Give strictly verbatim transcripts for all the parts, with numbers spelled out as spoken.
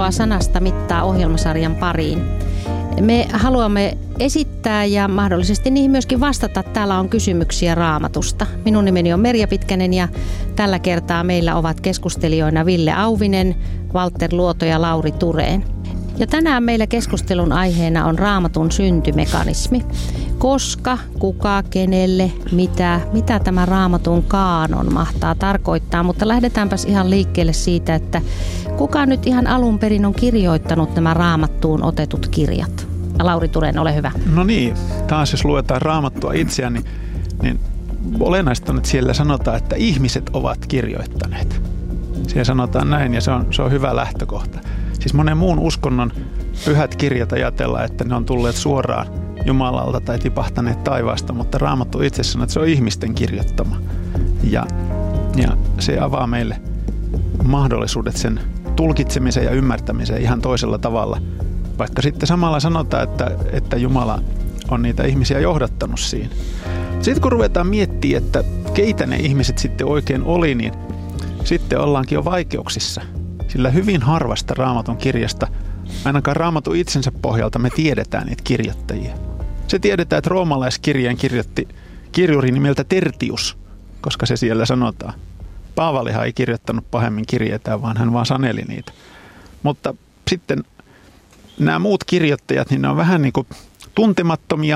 Tervetuloa Sanasta mittaa -ohjelmasarjan pariin. Me haluamme esittää ja mahdollisesti niihin myöskin vastata. Täällä on kysymyksiä Raamatusta. Minun nimeni on Merja Pitkänen ja tällä kertaa meillä ovat keskustelijoina Ville Auvinen, Walter Luoto ja Lauri Thurén. Ja tänään meillä keskustelun aiheena on Raamatun syntymekanismi. Koska, kuka, kenelle, mitä, mitä tämä Raamatun kaanon mahtaa tarkoittaa. Mutta lähdetäänpäs ihan liikkeelle siitä, että kuka nyt ihan alun perin on kirjoittanut nämä Raamattuun otetut kirjat. Lauri Thurén, ole hyvä. No niin, taas jos luetaan Raamattua itseään, niin, niin olennaista on, että siellä sanotaan, että ihmiset ovat kirjoittaneet. Siellä sanotaan näin ja se on, se on hyvä lähtökohta. Siis monen muun uskonnon pyhät kirjat ajatellaan, että ne on tulleet suoraan Jumalalta tai tipahtaneet taivaasta, mutta Raamattu itse sanoo, että se on ihmisten kirjoittama. Ja, ja se avaa meille mahdollisuudet sen tulkitsemiseen ja ymmärtämiseen ihan toisella tavalla. Vaikka sitten samalla sanotaan, että, että Jumala on niitä ihmisiä johdattanut siinä. Sitten kun ruvetaan miettimään, että keitä ne ihmiset sitten oikein oli, niin sitten ollaankin jo vaikeuksissa. Sillä hyvin harvasta Raamatun kirjasta, ainakaan Raamatun itsensä pohjalta, me tiedetään niitä kirjoittajia. Se tiedetään, että roomalaiskirjeen kirjoitti kirjuri nimeltä Tertius, koska se siellä sanotaan. Paavalihan ei kirjoittanut pahemmin kirjeitä, vaan hän vaan saneli niitä. Mutta sitten nämä muut kirjoittajat, niin ne on vähän niin kuin tuntemattomia.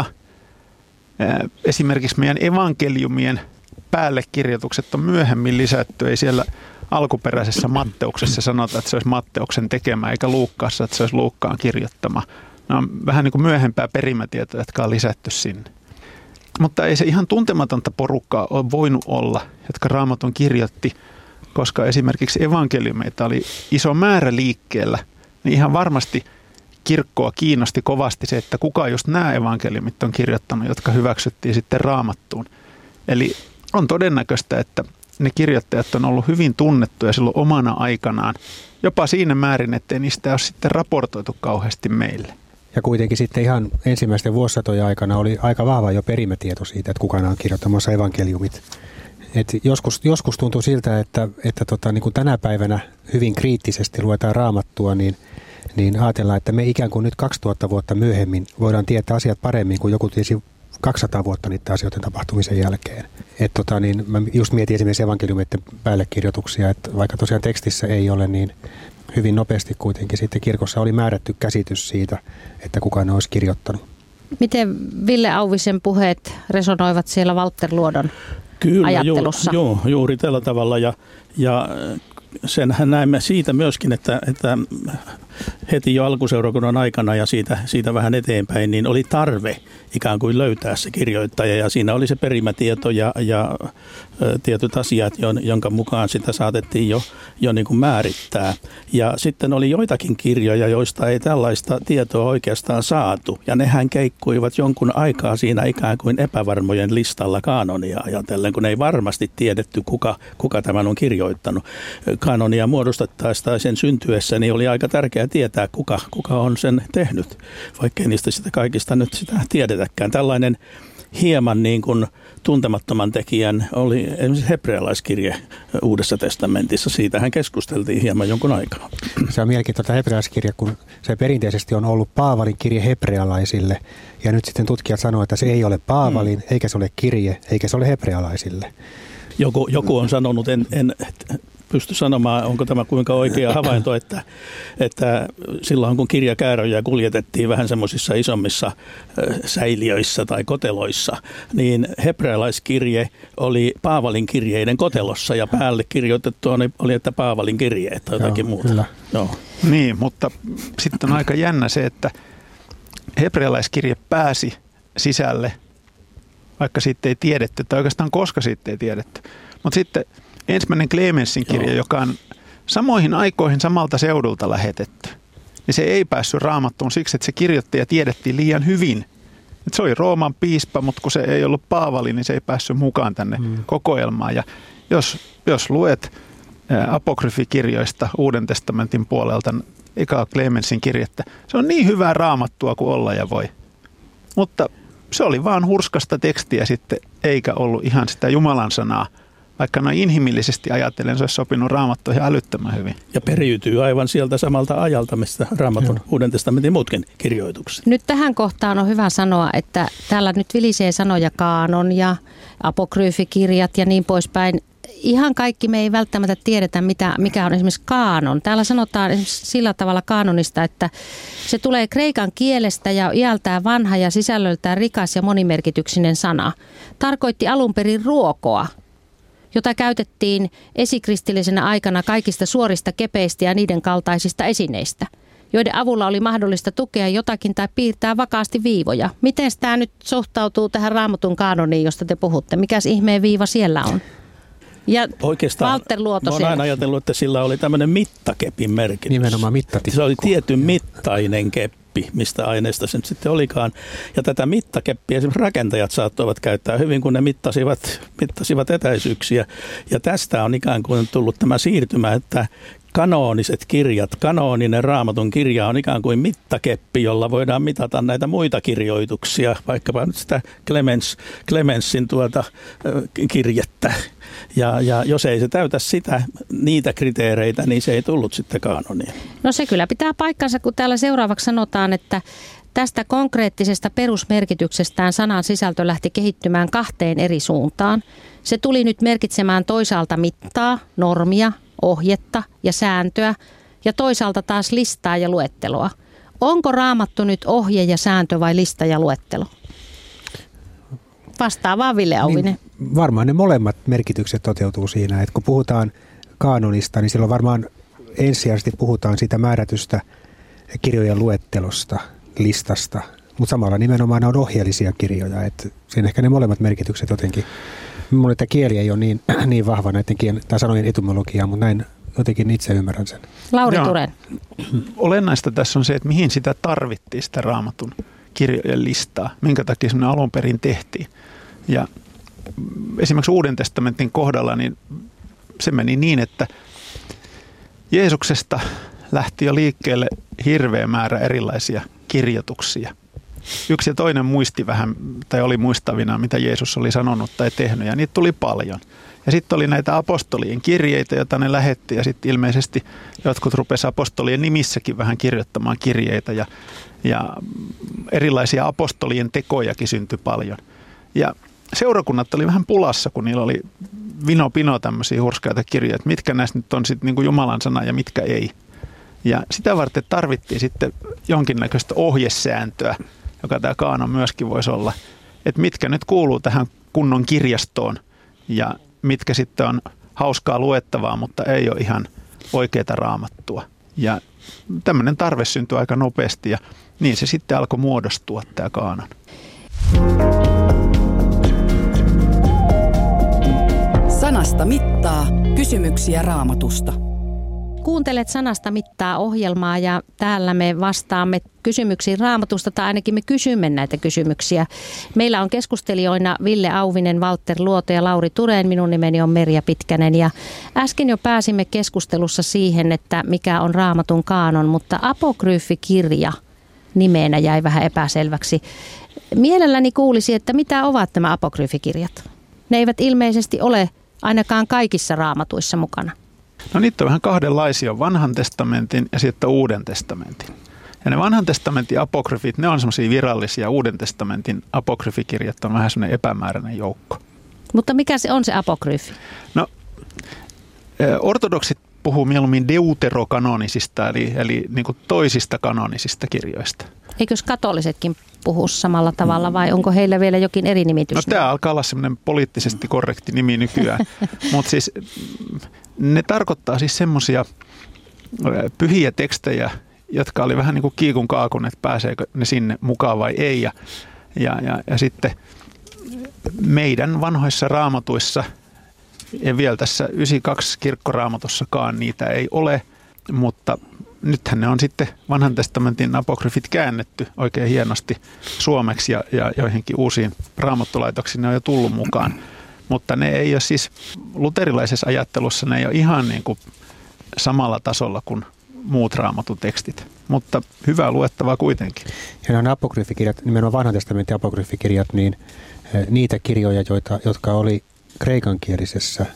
Esimerkiksi meidän evankeliumien päällekirjoitukset on myöhemmin lisätty. Ei siellä alkuperäisessä Matteuksessa sanota, että se olisi Matteuksen tekemä, eikä Luukkaassa, että se olisi Luukkaan kirjoittama. Ne on vähän niin kuin myöhempää perimätietoja, jotka on lisätty sinne. Mutta ei se ihan tuntematonta porukkaa ole voinut olla, jotka Raamatun kirjoitti, koska esimerkiksi evankeliumeita oli iso määrä liikkeellä, niin ihan varmasti kirkkoa kiinnosti kovasti se, että kuka just nämä evankeliumit on kirjoittanut, jotka hyväksyttiin sitten Raamattuun. Eli on todennäköistä, että ne kirjoittajat on ollut hyvin tunnettuja silloin omana aikanaan, jopa siinä määrin, ettei niistä ole sitten raportoitu kauheasti meille. Ja kuitenkin sitten ihan ensimmäisten vuosisatojen aikana oli aika vahva jo perimätieto siitä, että kuka on kirjoittamassa evankeliumit. Et joskus, joskus tuntuu siltä, että, että tota, niin kuin tänä päivänä hyvin kriittisesti luetaan Raamattua, niin, niin ajatellaan, että me ikään kuin nyt kaksituhatta vuotta myöhemmin voidaan tietää asiat paremmin kuin joku tiesi kaksisataa vuotta niiden asioiden tapahtumisen jälkeen. Et tota, niin mä just mietin esimerkiksi evankeliumien päällekirjoituksia, että vaikka tosiaan tekstissä ei ole, niin hyvin nopeasti kuitenkin sitten kirkossa oli määrätty käsitys siitä, että kuka ne olisi kirjoittanut. Miten Ville Auvisen puheet resonoivat siellä Walter Luodon Kyllä, ajattelussa? Ju, joo, juuri tällä tavalla ja, ja senhän näemme siitä myöskin, että, että heti jo alkuseurakunnan aikana ja siitä, siitä vähän eteenpäin, niin oli tarve ikään kuin löytää se kirjoittaja ja siinä oli se perimätieto ja, ja tietyt asiat, jonka mukaan sitä saatettiin jo, jo niin kuin määrittää. Ja sitten oli joitakin kirjoja, joista ei tällaista tietoa oikeastaan saatu ja nehän keikkuivat jonkun aikaa siinä ikään kuin epävarmojen listalla kaanonia ajatellen, kun ei varmasti tiedetty, kuka, kuka tämän on kirjoittanut. Kaanonia muodostettaessa tai sen syntyessä niin oli aika tärkeää tietää, kuka, kuka on sen tehnyt, vaikkei niistä sitä kaikista nyt sitä tiedetäkään. Tällainen hieman niin kuin tuntemattoman tekijän oli esimerkiksi hebrealaiskirje Uudessa testamentissa. Siitähän keskusteltiin hieman jonkun aikaa. Se on mielenkiintoista hebrealaiskirja, kun se perinteisesti on ollut Paavalin kirje hebrealaisille. Ja nyt sitten tutkijat sanoo, että se ei ole Paavalin, mm. eikä se ole kirje, eikä se ole hebrealaisille. Joku, joku on sanonut, en... en pysty sanomaan, onko tämä kuinka oikea havainto, että, että silloin kun kirjakääröjä kuljetettiin vähän semmoisissa isommissa säiliöissä tai koteloissa, niin hebrealaiskirje oli Paavalin kirjeiden kotelossa ja päälle kirjoitettu oli, että Paavalin kirjeet tai jotakin muuta. Kyllä. No. Niin, mutta sitten on aika jännä se, että hebrealaiskirje pääsi sisälle, vaikka siitä ei tiedetty, tai oikeastaan koska siitä ei tiedetty. Mutta sitten ensimmäinen Clemensin kirja, Joo. joka on samoihin aikoihin samalta seudulta lähetetty, niin se ei päässyt Raamattuun siksi, että se kirjoittaja tiedettiin liian hyvin. Että se oli Rooman piispa, mutta kun se ei ollut Paavali, niin se ei päässyt mukaan tänne mm. kokoelmaan. Ja jos, jos luet apokryfikirjoista Uuden testamentin puolelta eka Clemensin kirjettä, se on niin hyvää Raamattua kuin olla ja voi. Mutta se oli vaan hurskasta tekstiä sitten, eikä ollut ihan sitä Jumalan sanaa, Vaikka noin inhimillisesti ajatellen se olisi sopinut Raamattua ihan älyttömän hyvin. Ja periytyy aivan sieltä samalta ajalta, mistä Raamatun Joo. Uuden testamentin muutkin kirjoitukset. Nyt tähän kohtaan on hyvä sanoa, että täällä nyt vilisee sanoja kaanon ja apokryyfikirjat ja niin poispäin. Ihan kaikki me ei välttämättä tiedetä, mitä, mikä on esimerkiksi kaanon. Täällä sanotaan esimerkiksi sillä tavalla kaanonista, että se tulee kreikan kielestä ja iältään vanha ja sisällöltään rikas ja monimerkityksinen sana. Tarkoitti alun perin ruokoa, jota käytettiin esikristillisenä aikana kaikista suorista kepeistä ja niiden kaltaisista esineistä, joiden avulla oli mahdollista tukea jotakin tai piirtää vakaasti viivoja. Miten tämä nyt suhtautuu tähän Raamatun kaanoniin, josta te puhutte? Mikäs ihmeen viiva siellä on? Ja oikeastaan Walter Luoto mä oon aina ajatellut, että sillä oli tämmöinen mittakepin merkitys. Nimenomaan mittatikku. Se oli tietyn mittainen keppi, mistä aineesta se nyt sitten olikaan. Ja tätä mittakeppiä esimerkiksi rakentajat saattoivat käyttää hyvin, kun ne mittasivat, mittasivat etäisyyksiä. Ja tästä on ikään kuin tullut tämä siirtymä, että kanooniset kirjat, kanooninen Raamatun kirja on ikään kuin mittakeppi, jolla voidaan mitata näitä muita kirjoituksia, vaikkapa nyt sitä Clemens, Clemensin tuota kirjettä. Ja, ja jos ei se täytä sitä, niitä kriteereitä, niin se ei tullut sitten kaanoniin. No se kyllä pitää paikkansa, kun täällä seuraavaksi sanotaan, että tästä konkreettisesta perusmerkityksestään sanan sisältö lähti kehittymään kahteen eri suuntaan. Se tuli nyt merkitsemään toisaalta mittaa, normia, ohjetta ja sääntöä ja toisaalta taas listaa ja luetteloa. Onko Raamattu nyt ohje ja sääntö vai lista ja luettelo? Vastaa vaan Ville Auvinen. Niin, varmaan ne molemmat merkitykset toteutuu siinä, että kun puhutaan kaanonista, niin silloin varmaan ensisijaisesti puhutaan siitä määrätystä kirjojen luettelosta, listasta, mutta samalla nimenomaan ne on ohjeellisia kirjoja, että siinä ehkä ne molemmat merkitykset jotenkin. Mun että kieli ei ole niin, niin vahva näiden kielen, tai sanojen etymologiaa, mutta näin jotenkin itse ymmärrän sen. Lauri Turen. Olennaista tässä on se, että mihin sitä tarvittiin, sitä Raamatun kirjojen listaa, minkä takia semmoinen alun perin tehtiin. Ja esimerkiksi Uuden testamentin kohdalla niin se meni niin, että Jeesuksesta lähti jo liikkeelle hirveä määrä erilaisia kirjoituksia. Yksi ja toinen muisti vähän, tai oli muistavina, mitä Jeesus oli sanonut tai tehnyt, ja niitä tuli paljon. Ja sitten oli näitä apostolien kirjeitä, joita ne lähetti, ja sitten ilmeisesti jotkut rupesivat apostolien nimissäkin vähän kirjoittamaan kirjeitä, ja, ja erilaisia apostolien tekojakin syntyi paljon. Ja seurakunnat oli vähän pulassa, kun niillä oli vino pino tämmöisiä hurskaita kirjoja, että mitkä näistä nyt on sitten niin kuin Jumalan sana ja mitkä ei. Ja sitä varten tarvittiin sitten jonkinnäköistä ohjesääntöä, joka tämä kaanon myöskin voisi olla, että mitkä nyt kuuluu tähän kunnon kirjastoon ja mitkä sitten on hauskaa luettavaa, mutta ei ole ihan oikeaa raamattua. Ja tämmöinen tarve syntyi aika nopeasti ja niin se sitten alkoi muodostua tämä kaanon. Sanasta mittaa kysymyksiä Raamatusta. Kuuntelet Sanasta mittaa -ohjelmaa ja täällä me vastaamme kysymyksiin Raamatusta tai ainakin me kysymme näitä kysymyksiä. Meillä on keskustelijoina Ville Auvinen, Walter Luoto ja Lauri Turen. Minun nimeni on Merja Pitkänen ja äsken jo pääsimme keskustelussa siihen, että mikä on Raamatun kaanon, mutta apokryyfikirja nimenä jäi vähän epäselväksi. Mielelläni kuulisi, että mitä ovat nämä apokryyfikirjat? Ne eivät ilmeisesti ole ainakaan kaikissa raamatuissa mukana. No niitä on vähän kahdenlaisia, vanhan testamentin ja sitten uuden testamentin. Ja ne vanhan testamentin apokryfit, ne on semmoisia virallisia, uuden testamentin apokryfikirjat on vähän semmoinen epämääräinen joukko. Mutta mikä se on se apokryfi? No ortodoksit puhuu mieluummin deuterokanonisista, eli, eli niin kuin toisista kanonisista kirjoista. Eikös katolisetkin puhu samalla tavalla vai onko heillä vielä jokin eri nimitys? No tämä alkaa olla semmoinen poliittisesti korrekti nimi nykyään, mutta siis ne tarkoittaa siis semmoisia pyhiä tekstejä, jotka oli vähän niin kuin kiikun kaakun, että pääseekö ne sinne mukaan vai ei. Ja, ja, ja, ja sitten meidän vanhoissa raamatuissa, ja vielä tässä yhdeksänkymmentäkaksi kirkkoraamatussakaan niitä ei ole, mutta nythän ne on sitten vanhan testamentin apokryfit käännetty oikein hienosti suomeksi ja, ja joihinkin uusiin raamattulaitoksiin ne on jo tullut mukaan. Mutta ne ei ole siis luterilaisessa ajattelussa, ne ei ole ihan niin kuin samalla tasolla kuin muut raamatun tekstit, mutta hyvää luettavaa kuitenkin. Ja nämä apokryfikirjat, nimenomaan vanhan testamentin apokryfikirjat, niin niitä kirjoja, joita, jotka oli kreikankielisessä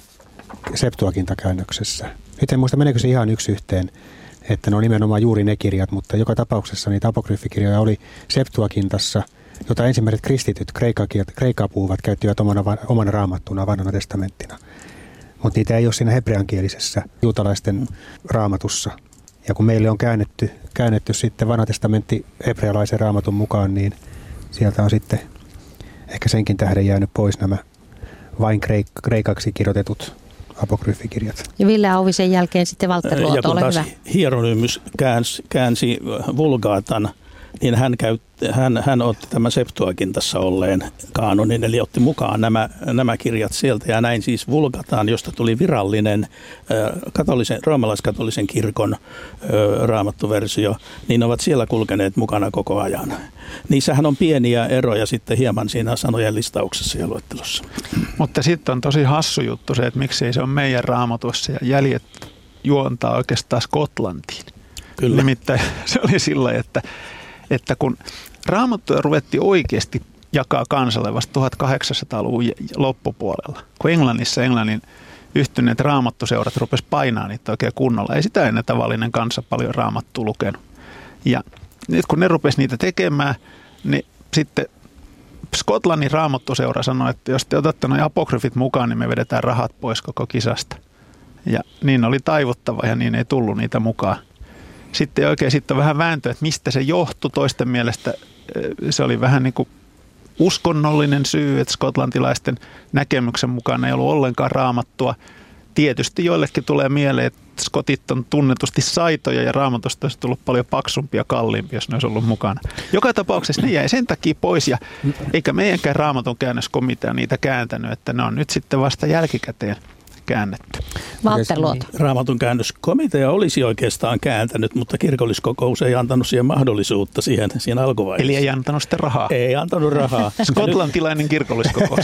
Septuaginta-käännöksessä. Nyt en muista, meneekö se ihan yksi yhteen, että ne on nimenomaan juuri ne kirjat, mutta joka tapauksessa niitä apokryfikirjoja oli Septuagintassa, jota ensimmäiset kristityt kreikkaa puhuvat käyttivät omana, omana raamattuna vanhana testamenttina. Mutta niitä ei ole siinä hebreankielisessä juutalaisten raamatussa. Ja kun meille on käännetty, käännetty sitten vanha testamentti hebrealaisen raamatun mukaan, niin sieltä on sitten ehkä senkin tähden jäänyt pois nämä vain kreik- kreikaksi kirjoitetut apokryfikirjat. Ja Ville Auvisen jälkeen sitten Valtteri Luoto, ole hyvä. Hieronymus käänsi, käänsi Vulgaatan, niin hän, käyt, hän, hän otti tämän Septuagintassa olleen kaanonin, eli otti mukaan nämä, nämä kirjat sieltä, ja näin siis Vulgataan, josta tuli virallinen katolisen, roomalaiskatolisen kirkon raamattuversio, niin ovat siellä kulkeneet mukana koko ajan. Niissähän on pieniä eroja sitten hieman siinä sanojen listauksessa ja luettelossa. Mutta sitten on tosi hassu juttu se, että miksei se on meidän raamatussa ja jäljet juontaa oikeastaan Skotlantiin. Kyllä. Nimittäin se oli sillä, että että kun raamattuja ruvettiin oikeasti jakaa kansalle vasta tuhatkahdeksansataaluvun loppupuolella, kun Englannissa Englannin yhtyneet raamattuseurat rupesi painaa niitä oikein kunnolla. Ei sitä ennen tavallinen kansa paljon raamattua lukenut. Ja nyt kun ne rupesi niitä tekemään, niin sitten Skotlannin raamattuseura sanoi, että jos te otatte nuo apokryfit mukaan, niin me vedetään rahat pois koko kisasta. Ja niin oli taivuttava ja niin ei tullut niitä mukaan. Sitten oikein sitten on vähän vääntöä, että mistä se johtui. Toisten mielestä se oli vähän niin kuin uskonnollinen syy, että skotlantilaisten näkemyksen mukaan ei ollut ollenkaan raamattua. Tietysti joillekin tulee mieleen, että skotit on tunnetusti saitoja ja raamatusta olisi tullut paljon paksumpia ja kalliimpia, jos ne olisi ollut mukana. Joka tapauksessa ne jäi sen takia pois ja eikä meidänkään raamatun käännöskomitea niitä kääntänyt, että ne on nyt sitten vasta jälkikäteen käännetty. Valtteri Luoto. Raamatun käännöskomitea olisi oikeastaan kääntänyt, mutta kirkolliskokous ei antanut siihen mahdollisuutta siihen, siihen alkuvaiheessa. Eli ei antanut sitten rahaa. Ei antanut rahaa. Skotlantilainen kirkolliskokous.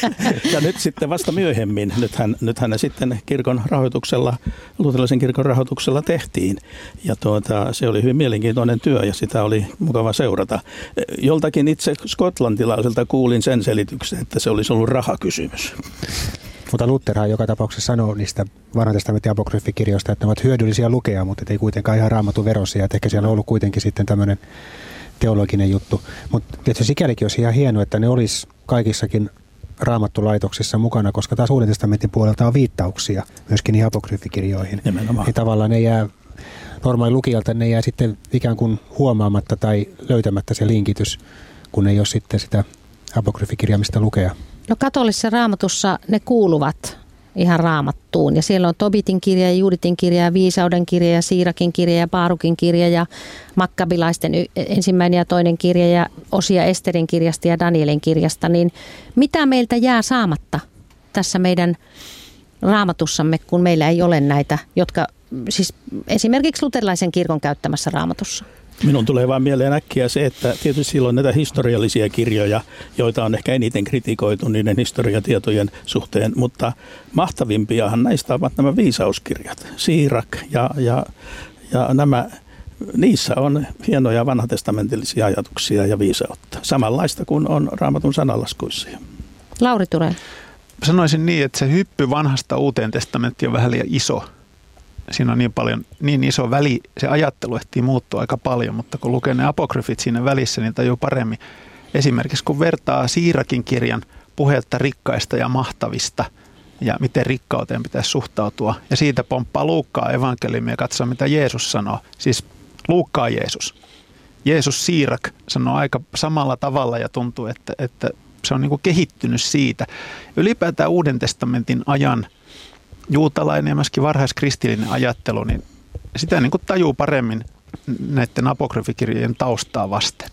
Ja nyt sitten vasta myöhemmin, nythän, nythän ne sitten kirkon rahoituksella, luterilaisen kirkon rahoituksella tehtiin. Ja tuota, se oli hyvin mielenkiintoinen työ ja sitä oli mukava seurata. Joltakin itse skotlantilaiselta kuulin sen selityksen, että se olisi ollut rahakysymys. Mutta Lutherhan joka tapauksessa sanoo niistä vanhan testamentin apokryfikirjoista, että ne ovat hyödyllisiä lukea, mutta ei kuitenkaan ihan raamatun verossa. Että ehkä siellä on ollut kuitenkin sitten tämmöinen teologinen juttu. Mutta tietysti sikälikin olisi ihan hienoa, että ne olisi kaikissakin raamattulaitoksissa mukana, koska taas Uuden testamentin puolelta on viittauksia myöskin niihin apokryfikirjoihin. Nimenomaan. Niin tavallaan ne jää, normaali lukijalta ne jää sitten ikään kuin huomaamatta tai löytämättä se linkitys, kun ei ole sitten sitä apokryfikirjaa, mistä lukea. No katolisessa raamatussa ne kuuluvat ihan raamattuun ja siellä on Tobitin kirja ja Juuditin kirja ja Viisauden kirja ja Siirakin kirja ja Baarukin kirja ja Makkabilaisten ensimmäinen ja toinen kirja ja osia Esterin kirjasta ja Danielin kirjasta. Niin mitä meiltä jää saamatta tässä meidän raamatussamme, kun meillä ei ole näitä, jotka siis esimerkiksi luterilaisen kirkon käyttämässä raamatussa? Minun tulee vaan mieleen äkkiä se, että tietysti silloin näitä historiallisia kirjoja, joita on ehkä eniten kritikoitu niiden historiatietojen suhteen, mutta mahtavimpiahan näistä ovat nämä viisauskirjat, Siirak ja, ja, ja nämä, niissä on hienoja vanhatestamentillisia ajatuksia ja viisautta, samanlaista kuin on Raamatun sananlaskuissa. Lauri Tureen. Sanoisin niin, että se hyppy vanhasta Uuteen testamenttiin on vähän liian iso. Siinä on niin paljon, niin iso väli, se ajattelu ehtii muuttua aika paljon, mutta kun lukee ne apokryfit siinä välissä, niin tajuu paremmin. Esimerkiksi kun vertaa Siirakin kirjan puhetta rikkaista ja mahtavista ja miten rikkauteen pitäisi suhtautua. Ja siitä pomppaa Luukkaa evankeliumia ja katsoo, mitä Jeesus sanoo. Siis Luukkaa Jeesus. Jeesus Siirak sanoo aika samalla tavalla ja tuntuu, että, että se on niin kuin kehittynyt siitä. Ylipäätään Uuden testamentin ajan juutalainen ja myöskin varhaiskristillinen ajattelu, niin sitä niin kuin tajuu paremmin näiden apokryfikirjojen taustaa vasten.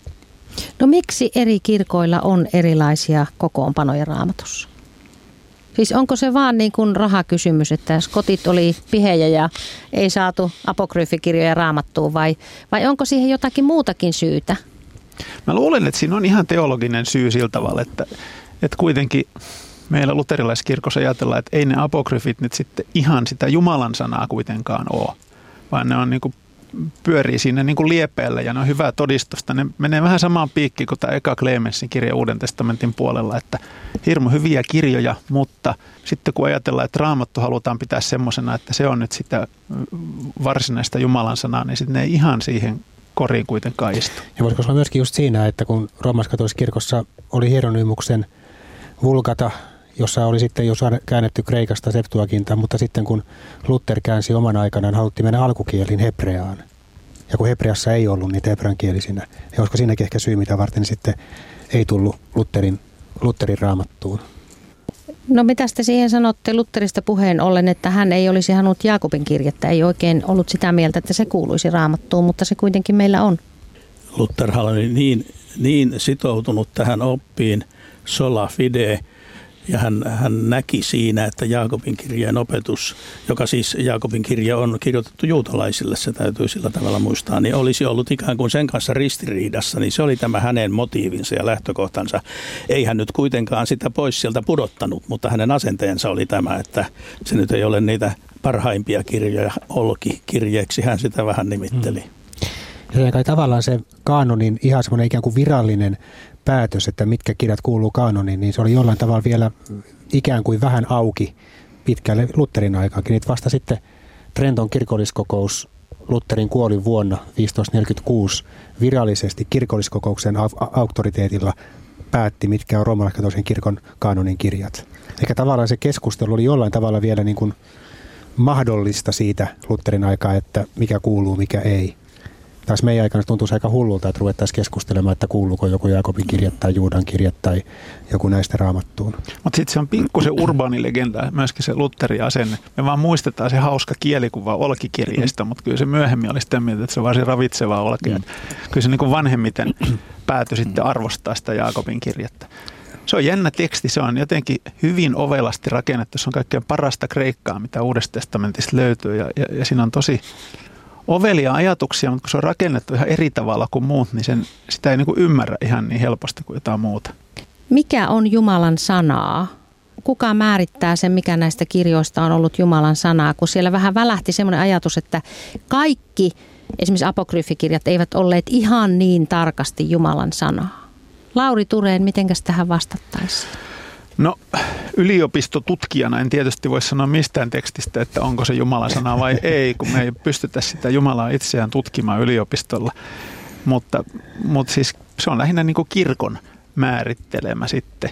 No miksi eri kirkoilla on erilaisia kokoonpanoja raamatussa? Siis onko se vaan niin kuin rahakysymys, että skotit oli pihejä ja ei saatu apokryfikirjoja raamattuun vai, vai onko siihen jotakin muutakin syytä? Mä luulen, että siinä on ihan teologinen syy sillä tavalla, että, että kuitenkin meillä luterilaiskirkossa ajatellaan, että ei ne apokryfit nyt sitten ihan sitä Jumalan sanaa kuitenkaan ole, vaan ne on niin kuin pyörii siinä niin kuin liepeillä ja ne on hyvää todistusta. Ne menee vähän samaan piikkiin kuin tämä eka Clemensin kirja Uuden testamentin puolella, että hirmu hyviä kirjoja, mutta sitten kun ajatellaan, että Raamattu halutaan pitää semmoisena, että se on nyt sitä varsinaista Jumalan sanaa, niin sitten ne ei ihan siihen koriin kuitenkaan istu. Ja voisiko olla myöskin just siinä, että kun roomalaiskatollisessa kirkossa oli Hieronymuksen Vulgata, jossa oli sitten jo käännetty kreikasta Septuaginta, mutta sitten kun Luther käänsi oman aikanaan, haluttiin mennä alkukieliin hebreaan. Ja kun hebreassa ei ollut niitä hebreankielisinä, ja olisiko siinäkin ehkä syy, mitä varten sitten ei tullut Lutherin, Lutherin Raamattuun? No mitä te siihen sanotte Lutherista puheen ollen, että hän ei olisi halunnut Jaakobin kirjettä, ei oikein ollut sitä mieltä, että se kuuluisi Raamattuun, mutta se kuitenkin meillä on. Lutherhan oli niin, niin sitoutunut tähän oppiin sola fide, ja hän, hän näki siinä, että Jaakobin kirjeen opetus, joka siis Jaakobin kirje on kirjoitettu juutalaisille, se täytyy sillä tavalla muistaa, niin olisi ollut ikään kuin sen kanssa ristiriidassa, niin se oli tämä hänen motiivinsa ja lähtökohtansa. Ei hän nyt kuitenkaan sitä pois sieltä pudottanut, mutta hänen asenteensa oli tämä, että se nyt ei ole niitä parhaimpia kirjoja, olki-kirjeeksi hän sitä vähän nimitteli. Hmm. Ja kai tavallaan se kaanonin ihan semmoinen ikään kuin virallinen päätös, että mitkä kirjat kuuluu kaanoniin, niin se oli jollain tavalla vielä ikään kuin vähän auki pitkälle Lutherin aikaakin. Niitä vasta sitten Trenton kirkolliskokous Lutherin kuolin vuonna viisitoistaneljäkymmentäkuusi virallisesti kirkolliskokouksen auktoriteetilla päätti, mitkä on roomalaiskatolisen kirkon kaanonin kirjat. Eikä tavallaan se keskustelu oli jollain tavalla vielä niin kuin mahdollista siitä Lutherin aikaa, että mikä kuuluu, mikä ei. Taas meidän aikana tuntuisi aika hullulta, että ruvettaisiin keskustelemaan, että kuuluuko joku Jaakobin kirja tai Juudan kirja tai joku näistä Raamattuun. Mutta sitten se on pikkusen urbaani legenda, myöskin se Lutherin asenne. Me vaan muistetaan se hauska kielikuva olkikirjeistä, mutta kyllä se myöhemmin oli sitä mieltä, että se on varsin ravitsevaa olkea. Mm. Kyllä se niin kuin vanhemmiten päätyi sitten arvostaa sitä Jaakobin kirjettä. Se on jännä teksti, se on jotenkin hyvin ovelasti rakennettu. Se on kaikkein parasta kreikkaa, mitä Uudesta testamentista löytyy ja, ja, ja siinä on tosi ovelia ajatuksia, mutta kun se on rakennettu ihan eri tavalla kuin muut, niin sen, sitä ei niin kuin ymmärrä ihan niin helposti kuin jotain muuta. Mikä on Jumalan sanaa? Kuka määrittää sen, mikä näistä kirjoista on ollut Jumalan sanaa? Kun siellä vähän välähti semmoinen ajatus, että kaikki esimerkiksi apokryfikirjat eivät olleet ihan niin tarkasti Jumalan sanaa. Lauri Tureen, mitenkäs tähän vastattaisiin? No yliopistotutkijana en tietysti voi sanoa mistään tekstistä, että onko se Jumalan sana vai ei, kun me ei pystytä sitä Jumalaa itseään tutkimaan yliopistolla. Mutta, mutta siis se on lähinnä niin kuin kirkon määrittelemä sitten.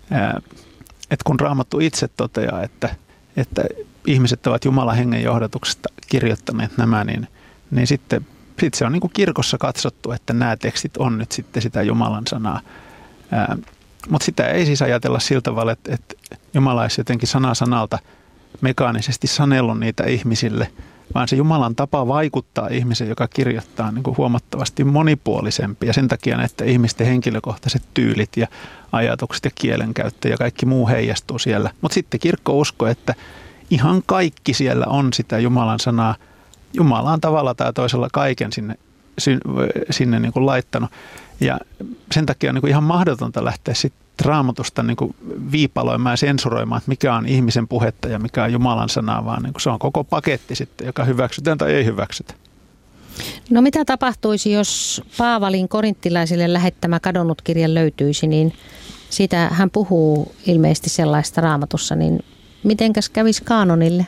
Että kun Raamattu itse toteaa, että, että ihmiset ovat Jumalan hengen johdatuksesta kirjoittaneet nämä, niin, niin sitten, sitten se on niin kuin kirkossa katsottu, että nämä tekstit on nyt sitten sitä Jumalan sanaa. Mutta sitä ei siis ajatella sillä tavalla, että, että Jumala olisi jotenkin sana sanalta mekaanisesti sanellut niitä ihmisille, vaan se Jumalan tapa vaikuttaa ihmisen, joka kirjoittaa niin kuin huomattavasti monipuolisempi. Ja sen takia, että ihmisten henkilökohtaiset tyylit ja ajatukset ja kielenkäyttö ja kaikki muu heijastuu siellä. Mutta sitten kirkko uskoo, että ihan kaikki siellä on sitä Jumalan sanaa. Jumala on tavalla tai toisella kaiken sinne, sinne niin kuin laittanut. Ja sen takia on niin kuin ihan mahdotonta lähteä sitten Raamatusta niin kuin viipaloimaan ja sensuroimaan, että mikä on ihmisen puhetta ja mikä on Jumalan sanaa, vaan niin kuin se on koko paketti sitten, joka hyväksytään tai ei hyväksytä. No mitä tapahtuisi, jos Paavalin korinttilaisille lähettämä kadonnut kirja löytyisi, niin siitä hän puhuu ilmeisesti sellaista Raamatussa, niin mitenkäs kävisi kaanonille?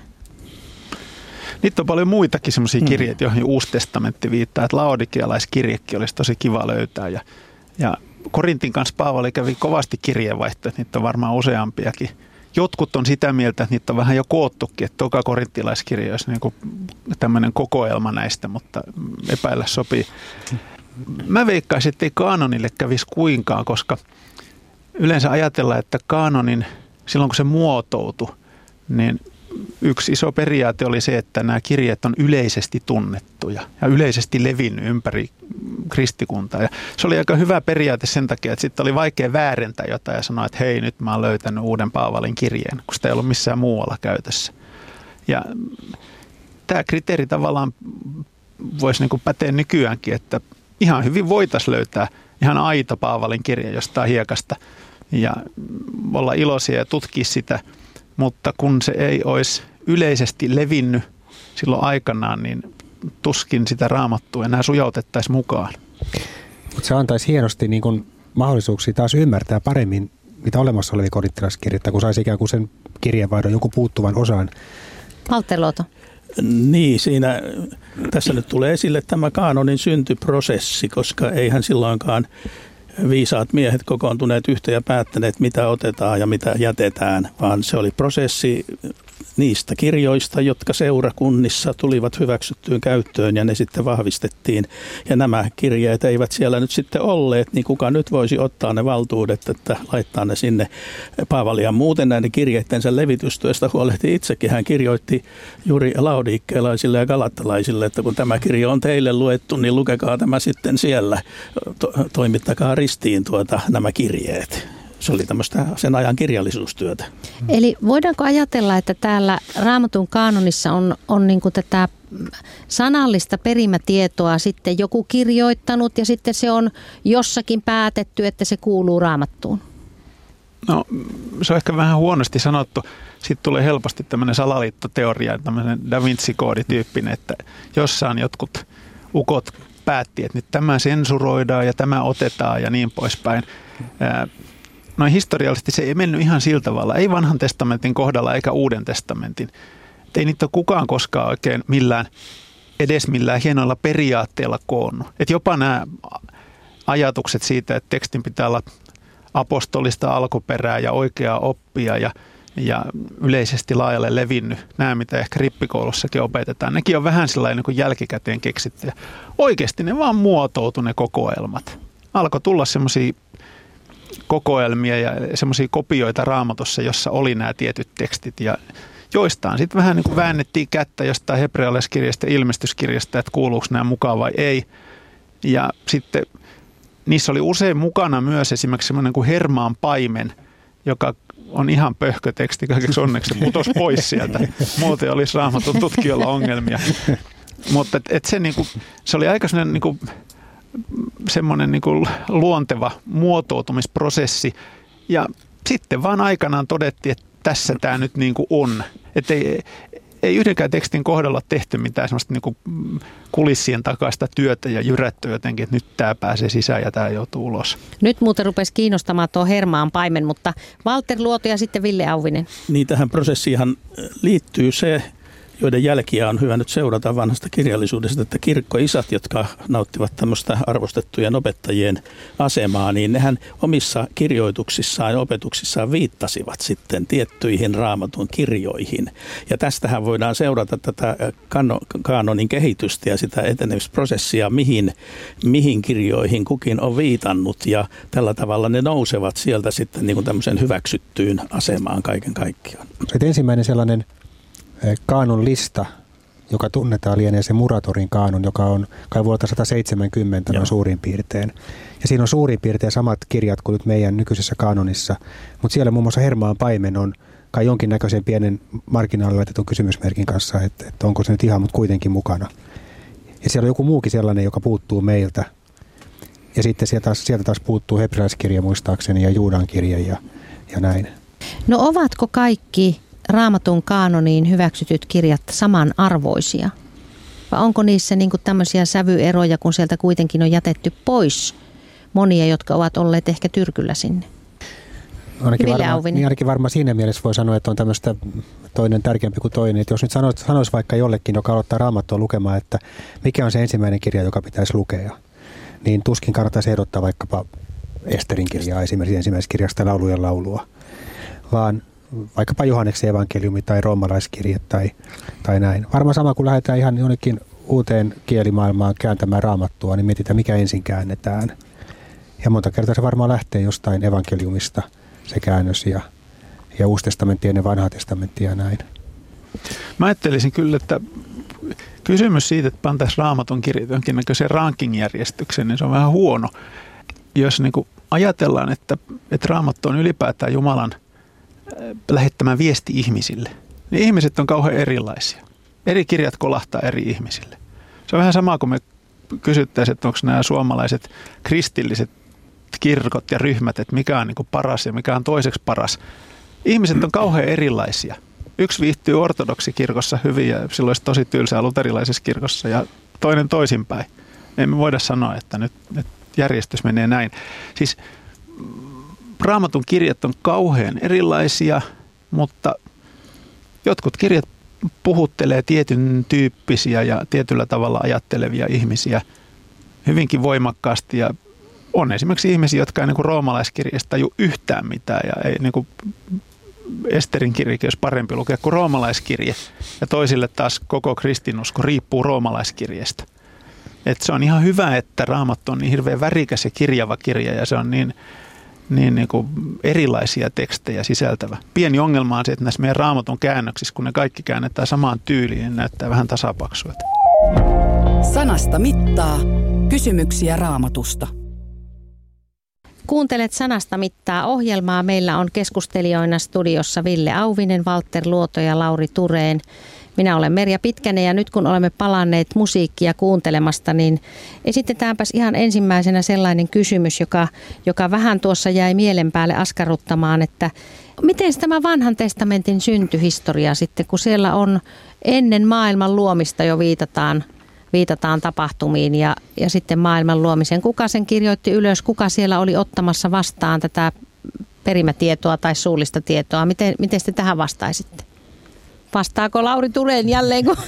Niitä on paljon muitakin sellaisia kirjeitä, joihin Uusi testamentti viittaa, että laodikialaiskirjekin olisi tosi kiva löytää. Ja, ja Korintin kanssa Paavali kävi kovasti kirjeenvaihtoja, että niitä on varmaan useampiakin. Jotkut on sitä mieltä, että niitä on vähän jo koottukin, että toka korinttilaiskirja olisi niin kuin tämmöinen kokoelma näistä, mutta epäillä sopii. Mä veikkaisin, että ei kaanonille kävisi kuinkaan, koska yleensä ajatellaan, että kaanonin silloin kun se muotoutui, niin yksi iso periaate oli se, että nämä kirjeet on yleisesti tunnettuja ja yleisesti levinnyt ympäri kristikuntaa. Ja se oli aika hyvä periaate sen takia, että sitten oli vaikea väärentää jotain ja sanoa, että hei, nyt mä oon löytänyt uuden Paavalin kirjeen, kun sitä ei ollut missään muualla käytössä. Ja tämä kriteeri tavallaan voisi niin kuin päteä nykyäänkin, että ihan hyvin voitaisiin löytää ihan aito Paavalin kirja jostain hiekasta ja olla iloisia ja tutkia sitä. Mutta kun se ei olisi yleisesti levinnyt silloin aikanaan, niin tuskin sitä Raamattua enää sujautettaisiin mukaan. Mutta se antaisi hienosti niin kun mahdollisuuksia taas ymmärtää paremmin mitä olemassa olevia korinttilaiskirjettä, kun saisi ikään kuin sen kirjeenvaihdon joku puuttuvan osan. Valtteri Luoto. Niin, siinä tässä nyt tulee esille tämä kaanonin syntyprosessi, koska eihän silloinkaan viisaat miehet kokoontuneet yhteen ja päättäneet, mitä otetaan ja mitä jätetään, vaan se oli prosessi niistä kirjoista, jotka seurakunnissa tulivat hyväksyttyyn käyttöön ja ne sitten vahvistettiin. Ja nämä kirjeet eivät siellä nyt sitten olleet, niin kuka nyt voisi ottaa ne valtuudet, että laittaa ne sinne. Paavali muuten näiden kirjeittensä levitystyöstä huolehti itsekin. Hän kirjoitti juuri laodiikkeelaisille ja galattalaisille, että kun tämä kirja on teille luettu, niin lukekaa tämä sitten siellä. To- toimittakaa ristiin tuota, nämä kirjeet. Se oli tämmöistä sen ajan kirjallisuustyötä. Eli voidaanko ajatella, että täällä Raamatun kaanonissa on, on niin kuin tätä sanallista perimätietoa sitten joku kirjoittanut ja sitten se on jossakin päätetty, että se kuuluu Raamattuun? No se on ehkä vähän huonosti sanottu. Sitten tulee helposti tämmöinen salaliittoteoria, tämmöinen Da Vinci-koodityyppinen, että jossain jotkut ukot päätti, että nyt tämä sensuroidaan ja tämä otetaan ja niin poispäin. Noin historiallisesti se ei mennyt ihan sillä tavalla, ei vanhan testamentin kohdalla eikä uuden testamentin. Et ei niitä ole kukaan koskaan oikein millään, edes millään hienoilla periaatteella koonnut. Et jopa nämä ajatukset siitä, että tekstin pitää olla apostolista alkuperää ja oikeaa oppia ja, ja yleisesti laajalle levinnyt, nämä mitä ehkä rippikoulussakin opetetaan, nekin on vähän sellainen niin kuin jälkikäteen keksitty. Oikeasti ne vaan muotoutu ne kokoelmat. Alkoi tulla semmoisia kokoelmia ja semmoisia kopioita Raamatussa, jossa oli nämä tietyt tekstit ja joistaan sitten vähän niin kuin väännettiin kättä jostain hebrealaiskirjasta ja ilmestyskirjasta, että kuuluuko nämä mukaan vai ei. Ja sitten niissä oli usein mukana myös esimerkiksi semmoinen kuin Hermaan paimen, joka on ihan pöhköteksti, kaikeksi onneksi se putosi pois sieltä. Muuten olisi Raamatun tutkijoilla ongelmia. Mutta et, et se, niinku, se oli aika semmoinen niinku, semmoinen niin kuin luonteva muotoutumisprosessi ja sitten vaan aikanaan todettiin, että tässä tämä nyt niin kuin on. Että ei, ei yhdenkään tekstin kohdalla tehty mitään semmoista niin kuin kulissien takaista työtä ja jyrätty jotenkin, että nyt tämä pääsee sisään ja tämä joutuu ulos. Nyt muuten rupesi kiinnostamaan tuo Hermaan paimen, mutta Valtteri Luoto ja sitten Ville Auvinen. Niin tähän prosessiinhan liittyy se, joiden jälkiä on hyvä nyt seurata vanhasta kirjallisuudesta, että kirkkoisät, jotka nauttivat tämmöistä arvostettujen opettajien asemaa, niin nehän omissa kirjoituksissaan ja opetuksissaan viittasivat sitten tiettyihin Raamatun kirjoihin. Ja tästähän voidaan seurata tätä kaanonin kehitystä ja sitä etenemisprosessia, mihin, mihin kirjoihin kukin on viitannut. Ja tällä tavalla ne nousevat sieltä sitten niin kuin tämmöisen hyväksyttyyn asemaan kaiken kaikkiaan. Se ensimmäinen sellainen kaanon lista, joka tunnetaan, lienee se Muratorin kaanon, joka on kai vuodelta sata seitsemänkymmentä no suurin piirtein. Ja siinä on suurin piirtein samat kirjat kuin nyt meidän nykyisessä kaanonissa, mutta siellä muun muassa Hermaan paimen on kai jonkinnäköisen pienen marginaalilla laitetun kysymysmerkin kanssa, että, että onko se nyt ihan, mutta kuitenkin mukana. Ja siellä on joku muukin sellainen, joka puuttuu meiltä. Ja sitten sieltä taas, sieltä taas puuttuu hebrealaiskirja muistaakseni ja Juudan kirja ja, ja näin. No ovatko kaikki Raamatun kaanoniin hyväksytyt kirjat samanarvoisia? Vai onko niissä niin kuin tämmöisiä sävyeroja, kun sieltä kuitenkin on jätetty pois monia, jotka ovat olleet ehkä tyrkyllä sinne? Ainakin varmaan, niin ainakin varmaan siinä mielessä voi sanoa, että on tämmöistä toinen tärkeämpi kuin toinen. Että jos nyt sanois, sanoisi vaikka jollekin, joka aloittaa Raamattua lukemaan, että mikä on se ensimmäinen kirja, joka pitäisi lukea, niin tuskin kannattaisi ehdottaa vaikkapa Esterin kirjaa, esimerkiksi ensimmäisestä kirjasta Laulujen laulua, vaan vaikkapa Johanneksen evankeliumi tai roomalaiskirje tai, tai näin. Varmaan sama, kun lähdetään ihan jonnekin uuteen kielimaailmaan kääntämään Raamattua, niin mietitään, mikä ensin käännetään. Ja monta kertaa se varmaan lähtee jostain evankeliumista, se käännös ja, ja Uusi testamentti ennen Vanhaa testamenttia ja näin. Mä ajattelisin kyllä, että kysymys siitä, että pantaisiin Raamatun kirjat jonkinnäköiseen ranking-järjestykseen, niin se on vähän huono. Jos niin kuin ajatellaan, että, että Raamattu on ylipäätään Jumalan lähettämään viesti ihmisille, niin ihmiset on kauhean erilaisia. Eri kirjat kolahtaa eri ihmisille. Se on vähän sama kuin me kysyttäisiin, että onko nämä suomalaiset kristilliset kirkot ja ryhmät, että mikä on niin kuin paras ja mikä on toiseksi paras. Ihmiset on kauhean erilaisia. yksi viihtyy ortodoksikirkossa hyvin ja silloin olisi tosi tylsää luterilaisessa kirkossa ja toinen toisinpäin. Emme voida sanoa, että nyt, nyt järjestys menee näin. Siis Raamatun kirjat on kauhean erilaisia, mutta jotkut kirjat puhuttelee tietyn tyyppisiä ja tietyllä tavalla ajattelevia ihmisiä hyvinkin voimakkaasti. Ja on esimerkiksi ihmisiä, jotka ei niin kuin roomalaiskirjasta taju yhtään mitään ja ei niin kuin Esterin kirjakin olisi parempi lukea kuin roomalaiskirje. Ja toisille taas koko kristinusko riippuu roomalaiskirjeestä. Et se on ihan hyvä, että Raamattu on niin hirveän värikäs ja kirjava kirja ja se on niin, niin, niin kuin erilaisia tekstejä sisältävä. Pieni ongelma on se, että näissä meidän Raamatun käännöksissä, kun ne kaikki käännetään samaan tyyliin, niin näyttää vähän tasapaksuilta. Sanasta mittaa. Kysymyksiä Raamatusta. Kuuntelet Sanasta mittaa -ohjelmaa. Meillä on keskustelijoina studiossa Ville Auvinen, Walter Luoto ja Lauri Thurén. Minä olen Merja Pitkänen ja nyt kun olemme palanneet musiikkia kuuntelemasta, niin esitetäänpäs ihan ensimmäisenä sellainen kysymys, joka, joka vähän tuossa jäi mielen päälle askarruttamaan, että miten tämä vanhan testamentin syntyhistoria sitten, kun siellä on ennen maailman luomista jo viitataan, viitataan tapahtumiin ja, ja sitten maailman luomisen. Kuka sen kirjoitti ylös, kuka siellä oli ottamassa vastaan tätä perimätietoa tai suullista tietoa? Miten, miten te tähän vastaisitte? Vastaako Lauri Thurén jälleen kuin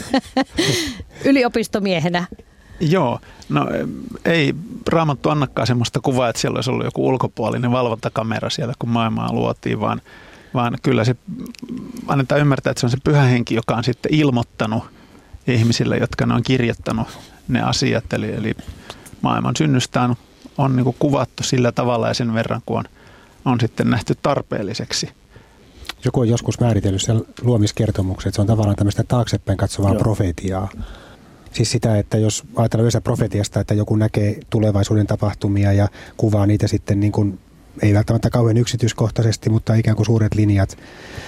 yliopistomiehenä? Joo, no ei Raamattu annakaan semmoista kuvaa, että siellä olisi ollut joku ulkopuolinen valvontakamera siellä, kun maailmaa luotiin, vaan, vaan kyllä se annetaan ymmärtää, että se on se pyhä henki, joka on sitten ilmoittanut ihmisille, jotka ne on kirjoittanut ne asiat. Eli, eli maailman synnystä on, on niin kuin kuvattu sillä tavalla ja sen verran, kun on, on sitten nähty tarpeelliseksi. Joku on joskus määritellyt sen luomiskertomuksen, että se on tavallaan tämmöistä taaksepäin katsovaa Joo. profetiaa. Siis sitä, että jos ajatellaan yleensä profetiasta, että joku näkee tulevaisuuden tapahtumia ja kuvaa niitä sitten niin kuin, ei välttämättä kauhean yksityiskohtaisesti, mutta ikään kuin suuret linjat,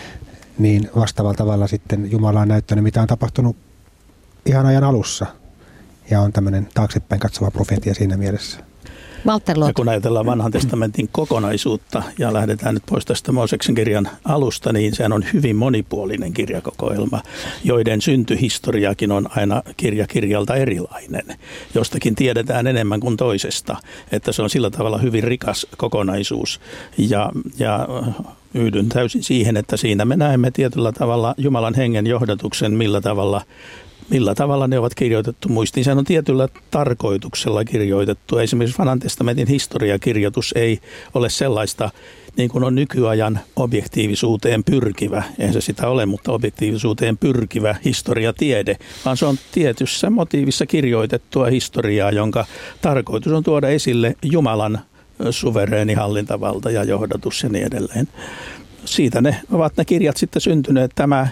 niin vastaavalla tavalla sitten Jumala on näyttänyt, mitä on tapahtunut ihan ajan alussa. Ja on tämmöinen taaksepäin katsova profetia siinä mielessä. Ja kun ajatellaan vanhan testamentin kokonaisuutta ja lähdetään nyt pois tästä Mooseksen kirjan alusta, niin sehän on hyvin monipuolinen kirjakokoelma, joiden syntyhistoriakin on aina kirja kirjalta erilainen. Jostakin tiedetään enemmän kuin toisesta, että se on sillä tavalla hyvin rikas kokonaisuus. Ja, ja yhdyn täysin siihen, että siinä me näemme tietyllä tavalla Jumalan hengen johdatuksen, millä tavalla Millä tavalla ne ovat kirjoitettu muistiin. Sehän on tietyllä tarkoituksella kirjoitettu. Esimerkiksi vanhan testamentin historiakirjoitus ei ole sellaista, niin kuin on nykyajan objektiivisuuteen pyrkivä. Eihän se sitä ole, mutta objektiivisuuteen pyrkivä historiatiede, vaan se on tietyssä motiivissa kirjoitettua historiaa, jonka tarkoitus on tuoda esille Jumalan suvereeni hallintavalta ja johdatus ja niin edelleen. Siitä ne ovat ne kirjat sitten syntyneet. Tämä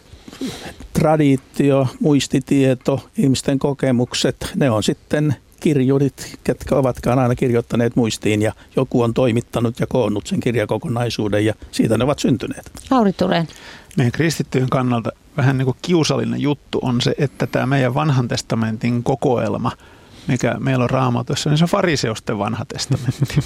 traditio, muistitieto, ihmisten kokemukset, ne on sitten kirjudit, ketkä ovatkaan aina kirjoittaneet muistiin ja joku on toimittanut ja koonnut sen kirjakokonaisuuden ja siitä ne ovat syntyneet. Lauri Thurén. Meidän kristittyjen kannalta vähän niin kuin kiusallinen juttu on se, että tämä meidän vanhan testamentin kokoelma, mikä meillä on Raamatussa, niin se on fariseusten vanha testamentti.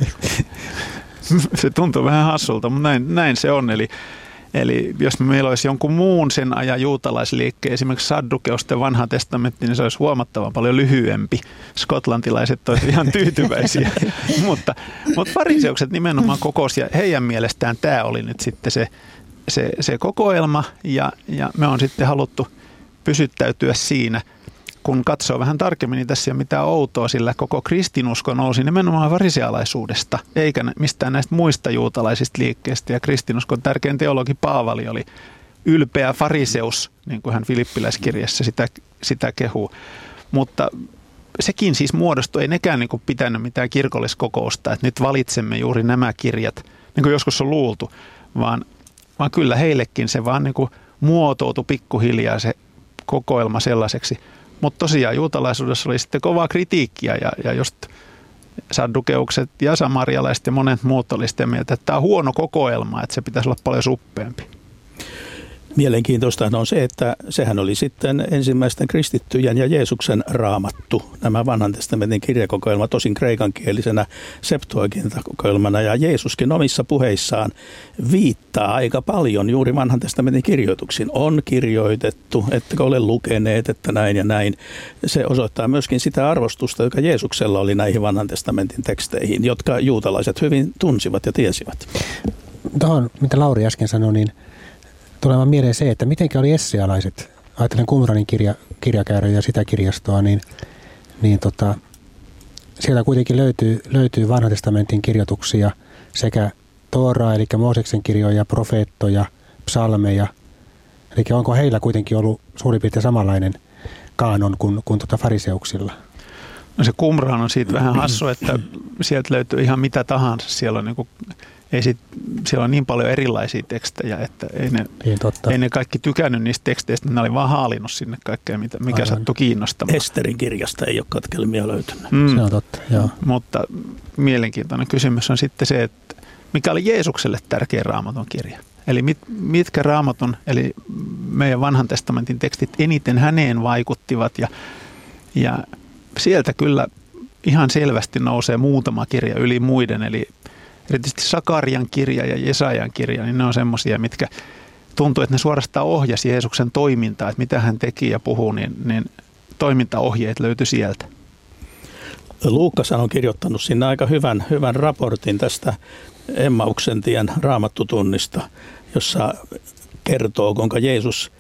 Se tuntuu vähän hassulta, mutta näin, näin se on. Eli Eli jos meillä olisi jonkun muun sen ajan juutalaisliikkeen, esimerkiksi Saddukeusten vanha testamentti, niin se olisi huomattavan paljon lyhyempi. Skotlantilaiset olisivat ihan tyytyväisiä. mutta, mutta fariseukset nimenomaan kokosi ja heidän mielestään tämä oli nyt sitten se, se, se kokoelma ja, ja me on sitten haluttu pysyttäytyä siinä. Kun katsoo vähän tarkemmin, niin tässä ei ole mitään outoa, sillä koko kristinusko nousi nimenomaan farisealaisuudesta, eikä mistään näistä muista juutalaisista liikkeistä. Ja kristinuskon tärkein teologi Paavali oli ylpeä fariseus, niin kuin hän Filippiläiskirjassa sitä, sitä kehuu. Mutta sekin siis muodostui, ei nekään niin kuin pitänyt mitään kirkolliskokousta, että nyt valitsemme juuri nämä kirjat, niin kuin joskus on luultu, vaan, vaan kyllä heillekin se vaan niin kuin muotoutui pikkuhiljaa se kokoelma sellaiseksi. Mutta tosiaan juutalaisuudessa oli sitten kovaa kritiikkiä ja, ja just saddukeukset ja samarialaiset ja monet muut oli sitä mieltä, että tämä on huono kokoelma, että se pitäisi olla paljon suppeampi. Mielenkiintoista on se, että sehän oli sitten ensimmäisten kristittyjen ja Jeesuksen raamattu, nämä vanhan testamentin kirjakokoelma, tosin kreikankielisenä Septuaginta-kokoelmana, ja Jeesuskin omissa puheissaan viittaa aika paljon juuri vanhan testamentin kirjoituksiin. On kirjoitettu, ettekö ole lukeneet, että näin ja näin. Se osoittaa myöskin sitä arvostusta, joka Jeesuksella oli näihin vanhan testamentin teksteihin, jotka juutalaiset hyvin tunsivat ja tiesivät. Tuohon, mitä Lauri äsken sanoi, niin tulemaan mieleen se, että miten oli essealaiset, ajattelen Qumranin kirja, kirjakääröä ja sitä kirjastoa, niin, niin tota, siellä kuitenkin löytyy, löytyy vanhan testamentin kirjoituksia sekä Tooraa, eli Mooseksen kirjoja, profeettoja, psalmeja. Eli onko heillä kuitenkin ollut suurin piirtein samanlainen kaanon kuin, kuin tuota fariseuksilla? No se Qumran on siitä vähän hassu, että sieltä löytyy ihan mitä tahansa. Siellä on, niin kuin, ei sit, siellä on niin paljon erilaisia tekstejä, että ei ne, niin, ei ne kaikki tykännyt niistä teksteistä. Ne oli vaan haalinnut sinne kaikkea, mikä Aivan. sattui kiinnostamaan. Esterin kirjasta ei ole katkelmia löytynyt. Mm. Se on totta, joo. Mutta mielenkiintoinen kysymys on sitten se, että mikä oli Jeesukselle tärkeä Raamatun kirja? Eli mit, mitkä Raamatun, eli meidän vanhan testamentin tekstit eniten häneen vaikuttivat ja, ja sieltä kyllä ihan selvästi nousee muutama kirja yli muiden, eli erityisesti Sakarian kirja ja Jesajan kirja, niin ne on semmoisia, mitkä tuntuu, että ne suorastaan ohjasi Jeesuksen toimintaa, että mitä hän teki ja puhuu, niin, niin toimintaohjeet löytyi sieltä. Luukkas on kirjoittanut sinne aika hyvän, hyvän raportin tästä Emmauksen tien raamattutunnista, jossa kertoo, kuinka Jeesus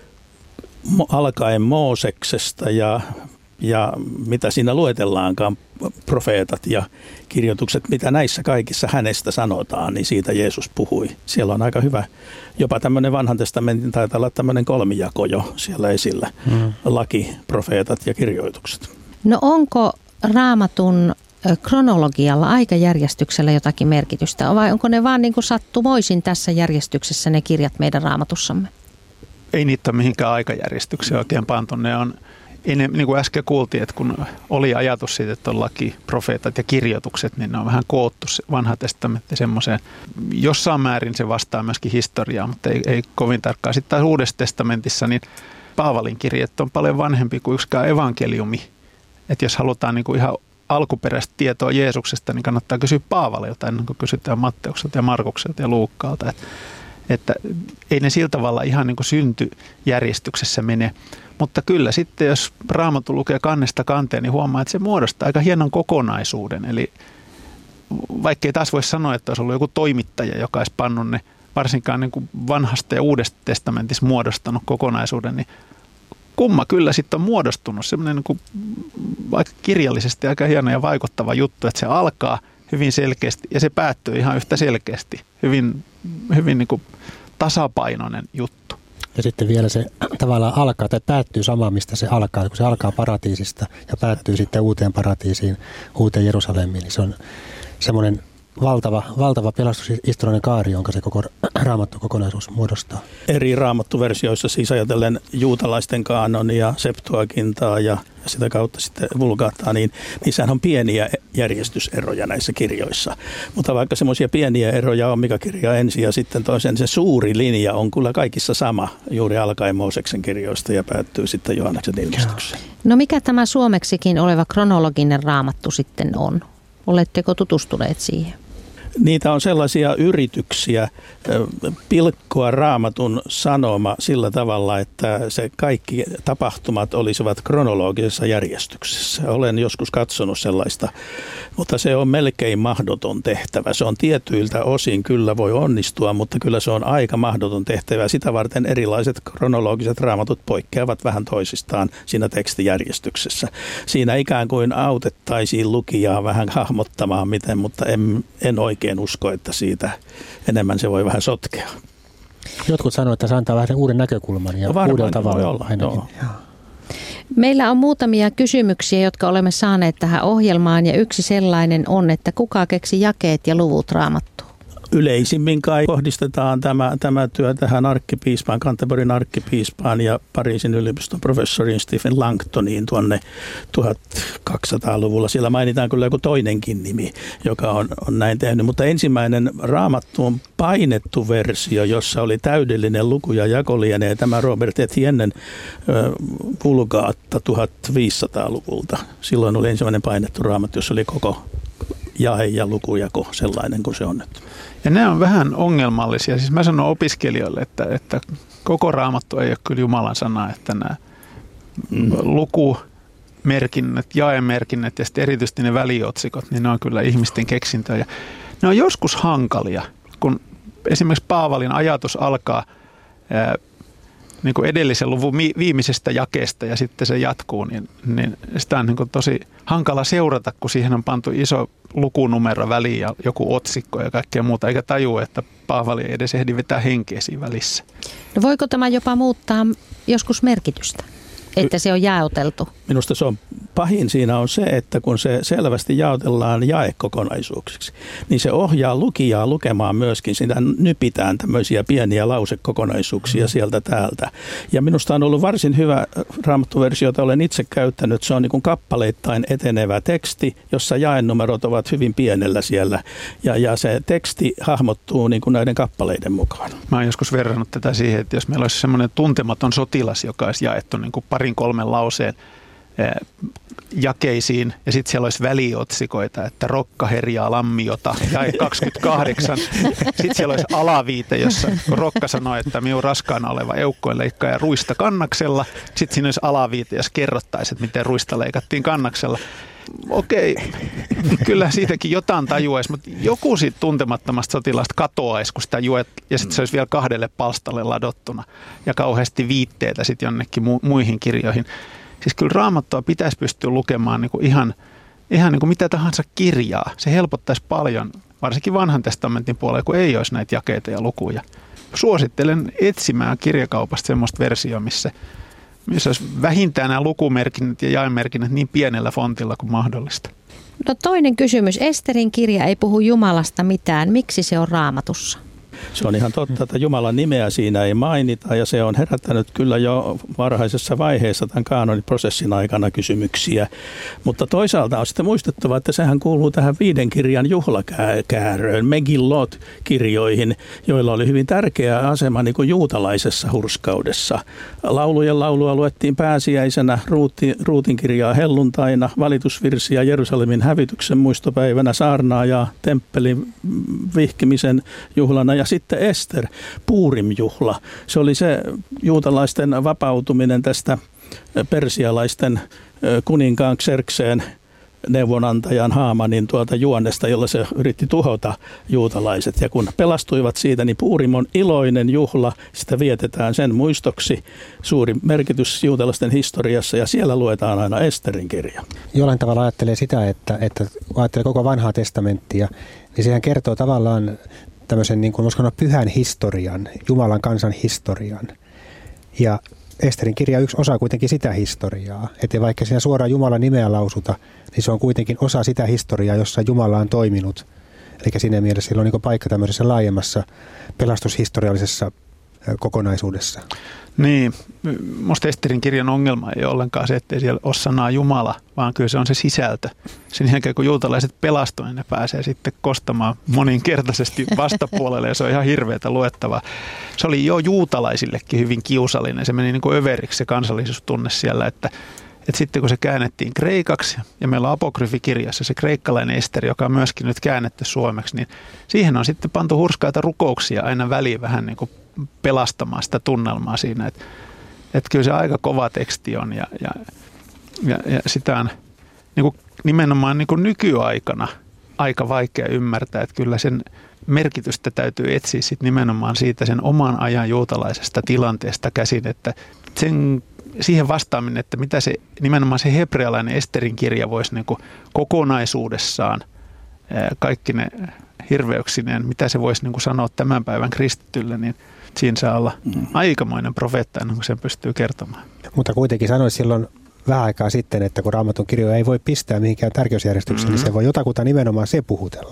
alkaen Mooseksesta ja Ja mitä siinä luetellaankaan, profeetat ja kirjoitukset, mitä näissä kaikissa hänestä sanotaan, niin siitä Jeesus puhui. Siellä on aika hyvä, jopa tämmöinen vanhan testamentin taitaa olla tämmöinen kolmijako jo siellä esillä. Mm. Laki, profeetat ja kirjoitukset. No onko Raamatun kronologialla, aikajärjestyksellä jotakin merkitystä, vai onko ne vaan niin kuin sattumoisin tässä järjestyksessä ne kirjat meidän Raamatussamme? Ei niitä ole mihinkään aikajärjestykseen oikein pantu. Ne on Ennen, niin kuin äsken kuultiin, että kun oli ajatus siitä, että on laki, profeetat ja kirjoitukset, niin ne on vähän koottu vanha testamentti semmoiseen. Jossain määrin se vastaa myöskin historiaa, mutta ei, ei kovin tarkkaan. Sitten taas Uudessa testamentissa niin Paavalin kirjat on paljon vanhempi kuin yksikään evankeliumi. Että jos halutaan niin kuin ihan alkuperäistä tietoa Jeesuksesta, niin kannattaa kysyä Paavalilta ennen kuin kysytään Matteukselta ja Markukselta ja Luukkaalta. Että, että ei ne sillä tavalla ihan niin kuin syntyjärjestyksessä mene. Mutta kyllä sitten, jos Raamattu lukee kannesta kanteen, niin huomaa, että se muodostaa aika hienon kokonaisuuden. Eli vaikkei taas voi sanoa, että olisi ollut joku toimittaja, joka olisi pannut ne varsinkaan niin kuin vanhasta ja uudesta testamentissa muodostanut kokonaisuuden, niin kumma kyllä sitten on muodostunut semmoinen niin kuin vaikka kirjallisesti aika hieno ja vaikuttava juttu, että se alkaa hyvin selkeästi ja se päättyy ihan yhtä selkeästi. Hyvin, hyvin niin kuin tasapainoinen juttu. Ja sitten vielä se tavallaan alkaa tai päättyy samaan, mistä se alkaa. Kun se alkaa paratiisista ja päättyy sitten uuteen paratiisiin, uuteen Jerusalemiin, niin se on semmoinen valtava, valtava pelastushistoriallinen kaari, jonka se koko raamattu kokonaisuus muodostaa. Eri raamattuversioissa siis ajatellen juutalaisten kaanonia, Septuagintaa ja sitä kautta sitten Vulgaattaa, niin niissähän on pieniä järjestyseroja näissä kirjoissa. Mutta vaikka semmoisia pieniä eroja on, mikä kirja ensin ja sitten toisen, se suuri linja on kyllä kaikissa sama, juuri alkaen Mooseksen kirjoista ja päättyy sitten Johanneksen ilmestykseen. No mikä tämä suomeksikin oleva kronologinen raamattu sitten on? Oletteko tutustuneet siihen? Niitä on sellaisia yrityksiä pilkkoa Raamatun sanoma sillä tavalla, että se kaikki tapahtumat olisivat kronologisessa järjestyksessä. Olen joskus katsonut sellaista, mutta se on melkein mahdoton tehtävä. Se on tietyiltä osin kyllä voi onnistua, mutta kyllä se on aika mahdoton tehtävä. Sitä varten erilaiset kronologiset raamatut poikkeavat vähän toisistaan siinä tekstijärjestyksessä. Siinä ikään kuin autettaisiin lukijaa vähän hahmottamaan miten, mutta en, en oikein en usko, että siitä enemmän se voi vähän sotkea. Jotkut sanoo, että se antaa vähän uuden näkökulman ja no uudella tavalla olla, ainakin. Meillä on muutamia kysymyksiä, jotka olemme saaneet tähän ohjelmaan ja yksi sellainen on, että kuka keksi jakeet ja luvut Raamattuun? yleisimmin kai kohdistetaan tämä, tämä työ tähän arkkipiispaan, Canterburyn arkkipiispaan ja Pariisin yliopiston professoriin Stephen Langtoniin tuonne tuhatkaksisataaluvulla. Siellä mainitaan kyllä joku toinenkin nimi, joka on, on näin tehnyt, mutta ensimmäinen Raamattu on painettu versio, jossa oli täydellinen luku- ja jakoliene, tämä Robert Etiennen Vulgaatta tuhatviisisataaluvulta. Silloin oli ensimmäinen painettu Raamattu, jossa oli koko jae ja lukujako sellainen kuin se on nyt. Ja nämä on vähän ongelmallisia. Siis mä sanon opiskelijoille, että, että koko Raamattu ei ole kyllä Jumalan sana, että nämä mm. lukumerkinnät, jaemerkinnät ja sitten erityisesti ne väliotsikot, niin ne on kyllä ihmisten keksintöjä. Ne on joskus hankalia, kun esimerkiksi Paavalin ajatus alkaa ää, niin kuin edellisen luvun viimeisestä jakeesta ja sitten se jatkuu, niin, niin sitä on niin kuin tosi hankala seurata, kun siihen on pantu iso lukunumero väliin ja joku otsikko ja kaikkea muuta, eikä tajua, että Paavali ei edes ehdi vetää henkeä siinä välissä. No voiko tämä jopa muuttaa joskus merkitystä, että se on jaoteltu? Minusta se on pahin siinä on se, että kun se selvästi jaotellaan jaekokonaisuuksiksi, niin se ohjaa lukijaa lukemaan myöskin, sitä nypitään tämmöisiä pieniä lausekokonaisuuksia sieltä täältä. Ja minusta on ollut varsin hyvä raamattuversio, jota olen itse käyttänyt. Se on niin kuin kappaleittain etenevä teksti, jossa jaenumerot ovat hyvin pienellä siellä. Ja, ja se teksti hahmottuu niin kuin näiden kappaleiden mukaan. Mä oon joskus verrannut tätä siihen, että jos meillä olisi semmoinen tuntematon sotilas, joka olisi jaettu niin kuin parin kolmen lauseen jakeisiin ja sitten siellä olisi väliotsikoita, että Rokka herjaa lammiota, jae kaksikymmentäkahdeksan. Sitten siellä olisi alaviite, jossa Rokka sanoi, että minun raskaana oleva eukkoin leikkaaja ruista kannaksella. Sitten siinä olisi alaviite, jos kerrottaisiin, että miten ruista leikattiin kannaksella. Okei, kyllä siitäkin jotain tajuaisi, mutta joku siitä tuntemattomasta sotilasta katoaisi, kun sitä juet, ja sitten se olisi vielä kahdelle palstalle ladottuna ja kauheasti viitteitä sitten jonnekin mu- muihin kirjoihin. Siis kyllä Raamattua pitäisi pystyä lukemaan niin kuin ihan, ihan niin kuin mitä tahansa kirjaa. Se helpottaisi paljon, varsinkin vanhan testamentin puolella, kun ei olisi näitä jakeita ja lukuja. Suosittelen etsimään kirjakaupasta semmoista versiota, missä, missä olisi vähintään nämä lukumerkinnät ja jaemerkinnät niin pienellä fontilla kuin mahdollista. No toinen kysymys. Esterin kirja ei puhu Jumalasta mitään. Miksi se on Raamatussa? Se on ihan totta, että Jumalan nimeä siinä ei mainita ja se on herättänyt kyllä jo varhaisessa vaiheessa tämän kaanoniprosessin aikana kysymyksiä. Mutta toisaalta on sitten muistettava, että sehän kuuluu tähän viiden kirjan juhlakääröön, Megillot-kirjoihin, joilla oli hyvin tärkeä asema niin kuin juutalaisessa hurskaudessa. Laulujen laulua luettiin pääsiäisenä, Ruuti, Ruutin kirjaa helluntaina, valitusvirsiä Jerusalemin hävityksen muistopäivänä, saarnaajaa, temppelin vihkimisen juhlana ja sitten Ester, Puurim-juhla. Se oli se juutalaisten vapautuminen tästä persialaisten kuninkaan Xerxeen neuvonantajan Haamanin tuolta juonesta, jolla se yritti tuhota juutalaiset. Ja kun pelastuivat siitä, niin Puurim on iloinen juhla. Sitä vietetään sen muistoksi. Suuri merkitys juutalaisten historiassa ja siellä luetaan aina Esterin kirja. Jollain tavalla ajattelee sitä, että, että ajattelee koko vanhaa testamenttia, niin sehän kertoo tavallaan tämmöisen niin kuin sanoa, pyhän historian, Jumalan kansan historian. Ja Esterin kirja yksi osa kuitenkin sitä historiaa. Että vaikka siinä suoraan Jumalan nimeä lausuta, niin se on kuitenkin osa sitä historiaa, jossa Jumala on toiminut. Eli siinä mielessä sillä on niin paikka tämmöisessä laajemmassa pelastushistoriallisessa kokonaisuudessa. Niin, musta Esterin kirjan ongelma ei ole ollenkaan se, ettei siellä ole sanaa Jumala, vaan kyllä se on se sisältö. Sen jälkeen kun juutalaiset pelastuu, niin ne pääsee sitten kostamaan moninkertaisesti vastapuolelle ja se on ihan hirveätä luettavaa. Se oli jo juutalaisillekin hyvin kiusallinen. Se meni niin kuin överiksi se kansallisuustunne siellä, että, että sitten kun se käännettiin kreikaksi ja meillä on apokryfikirjassa se kreikkalainen Esteri, joka on myöskin nyt käännetty suomeksi, niin siihen on sitten pantu hurskaita rukouksia aina väliin vähän niin kuin pelastamaan sitä tunnelmaa siinä, että, että kyllä se aika kova teksti on ja, ja, ja, ja sitä on niin kuin nimenomaan niin kuin nykyaikana aika vaikea ymmärtää, että kyllä sen merkitystä täytyy etsiä sit nimenomaan siitä sen oman ajan juutalaisesta tilanteesta käsin, että sen, siihen vastaaminen, että mitä se nimenomaan se hebrealainen Esterin kirja voisi niin kuin kokonaisuudessaan kaikki ne hirveyksineen, mitä se voisi niin kuin sanoa tämän päivän kristitylle, niin siinä saa olla aikamoinen profeetta ennen kuin sen pystyy kertomaan. Mutta kuitenkin sanoisi silloin vähän aikaa sitten, että kun Raamatun kirjoja ei voi pistää mihinkään tärkeysjärjestykseen, mm-hmm. niin se voi jotakuta nimenomaan se puhutella.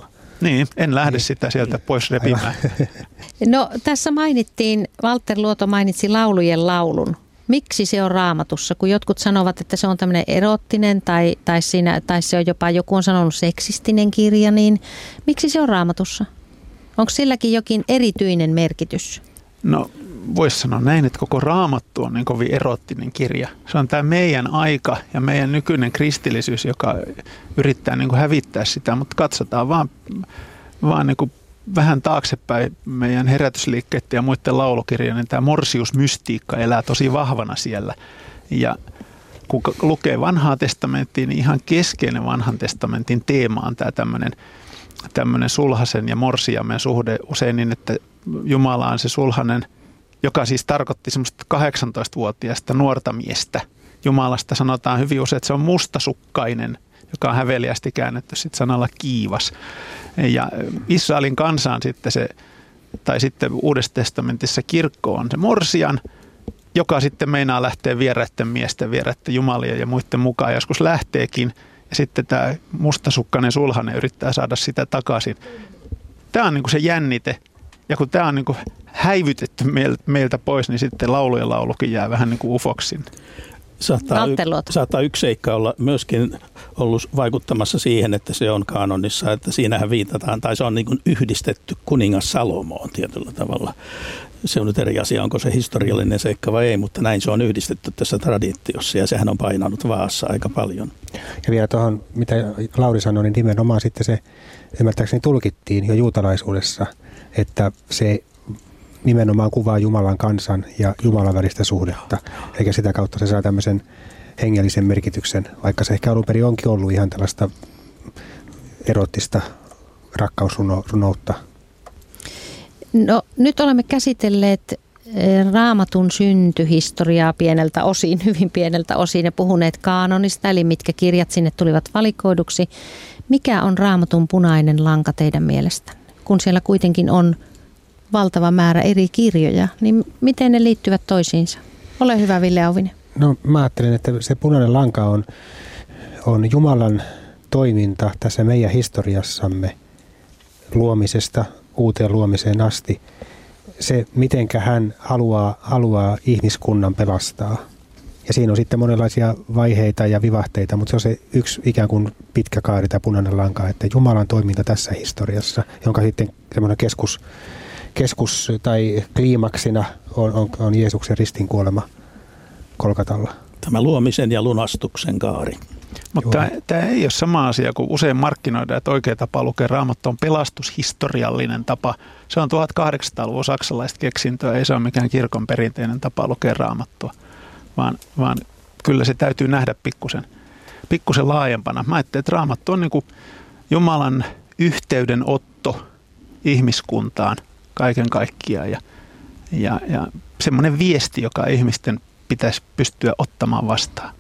Niin, en lähde sitä sieltä pois repimään. No tässä mainittiin, Walter Luoto mainitsi laulujen laulun. Miksi se on Raamatussa? Kun jotkut sanovat, että se on tämmöinen erottinen tai, tai, siinä, tai se on jopa joku on sanonut seksistinen kirja, niin miksi se on Raamatussa? Onko silläkin jokin erityinen merkitys? No voisi sanoa näin, että koko Raamattu on niin kovin erottinen kirja. Se on tämä meidän aika ja meidän nykyinen kristillisyys, joka yrittää niin kuin hävittää sitä, mutta katsotaan vaan, vaan niin kuin vähän taaksepäin meidän herätysliikkeiden ja muiden laulukirjojen, niin tämä morsiusmystiikka elää tosi vahvana siellä. Ja kun lukee vanhaa testamenttia, niin ihan keskeinen vanhan testamentin teema on tämä tämmöinen, tämmöinen sulhasen ja morsiamen suhde usein niin, että Jumala on se sulhanen, joka siis tarkoitti semmoista kahdeksantoistavuotiaista nuorta miestä. Jumalasta sanotaan hyvin usein, että se on mustasukkainen, joka on häveliästi käännetty sitten sanalla kiivas. Ja Israelin kansaan sitten se, tai sitten Uudessa testamentissa kirkko on se morsian, joka sitten meinaa lähteä vieraiden miesten, vieraiden jumalien ja muiden mukaan. Joskus lähteekin ja sitten tämä mustasukkainen sulhanen yrittää saada sitä takaisin. Tämä on niin kuin se jännite. Ja kun tämä on niin kuin häivytetty meiltä pois, niin sitten laulujen laulukin jää vähän niin kuin ufoksin. Saattaa, y- saattaa yksi seikka olla myöskin ollut vaikuttamassa siihen, että se on kaanonissa, että siinähän viitataan, tai se on niin kuin yhdistetty kuningas Salomoon tietyllä tavalla. Se on nyt eri asia, onko se historiallinen seikka vai ei, mutta näin se on yhdistetty tässä traditiossa ja sehän on painanut vaassa aika paljon. Ja vielä tuohon, mitä Lauri sanoi, niin nimenomaan sitten se ymmärtääkseni tulkittiin jo juutalaisuudessa, että se nimenomaan kuvaa Jumalan kansan ja Jumalan välistä suhdetta, eikä sitä kautta se saa tämmöisen hengellisen merkityksen, vaikka se ehkä alun perin onkin ollut ihan tällaista erottista rakkausrunoutta. No nyt olemme käsitelleet Raamatun syntyhistoriaa pieneltä osin, hyvin pieneltä osin ja puhuneet kaanonista, eli mitkä kirjat sinne tulivat valikoiduksi. Mikä on Raamatun punainen lanka teidän mielestänne? Kun siellä kuitenkin on valtava määrä eri kirjoja, niin miten ne liittyvät toisiinsa? Ole hyvä, Ville Auvinen. No mä ajattelen, että se punainen lanka on, on Jumalan toiminta tässä meidän historiassamme luomisesta uuteen luomiseen asti. Se, mitenkä hän haluaa, haluaa ihmiskunnan pelastaa. Ja siinä on sitten monenlaisia vaiheita ja vivahteita, mutta se on se yksi ikään kuin pitkä kaari tai punainen lanka, että Jumalan toiminta tässä historiassa, jonka sitten semmoinen keskus, keskus tai kliimaksina on, on, on Jeesuksen ristinkuolema Kolkatalla. Tämä luomisen ja lunastuksen kaari. Mutta tämä ei ole sama asia kuin usein markkinoidaan, että oikea tapa lukea Raamattu on pelastushistoriallinen tapa. Se on tuhatkahdeksansataaluvun saksalaista keksintöä, ei se ole mikään kirkon perinteinen tapa lukea Raamattua, vaan, vaan kyllä se täytyy nähdä pikkusen, pikkusen laajempana. Mä ajattelin, että Raamattu on niin kuin Jumalan yhteydenotto ihmiskuntaan kaiken kaikkiaan ja, ja, ja semmoinen viesti, joka ihmisten pitäisi pystyä ottamaan vastaan.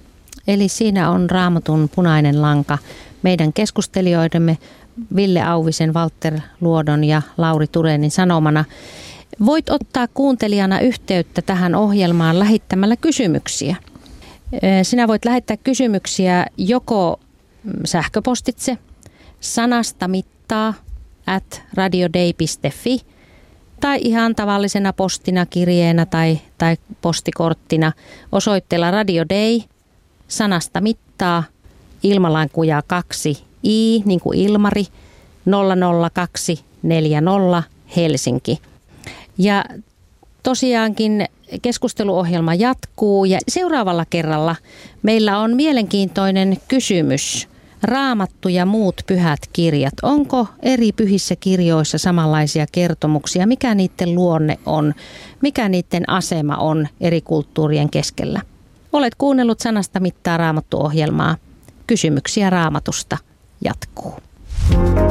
Eli siinä on Raamatun punainen lanka meidän keskustelijoidemme Ville Auvisen, Walter Luodon ja Lauri Turenin sanomana. Voit ottaa kuuntelijana yhteyttä tähän ohjelmaan lähettämällä kysymyksiä. Sinä voit lähettää kysymyksiä joko sähköpostitse sanasta mittaa at radiodei piste fi tai ihan tavallisena postina, kirjeenä tai, tai postikorttina osoitteella radiodei sanasta mittaa, ilmalankuja kaksi i, niin kuin Ilmari, nolla nolla kaksi neljä nolla Helsinki. Ja tosiaankin keskusteluohjelma jatkuu ja seuraavalla kerralla meillä on mielenkiintoinen kysymys. Raamattu ja muut pyhät kirjat. Onko eri pyhissä kirjoissa samanlaisia kertomuksia? Mikä niiden luonne on? Mikä niiden asema on eri kulttuurien keskellä? Olet kuunnellut Sanasta mittaa Raamattu-ohjelmaa. Kysymyksiä Raamatusta jatkuu.